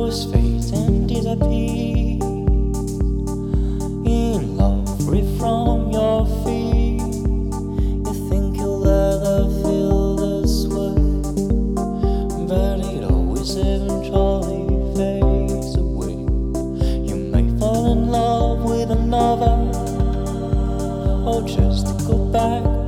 always fades and disappears. In love, free from your fear. You think you'll ever feel this way, but it always eventually fades away. You may fall in love with another, or just go back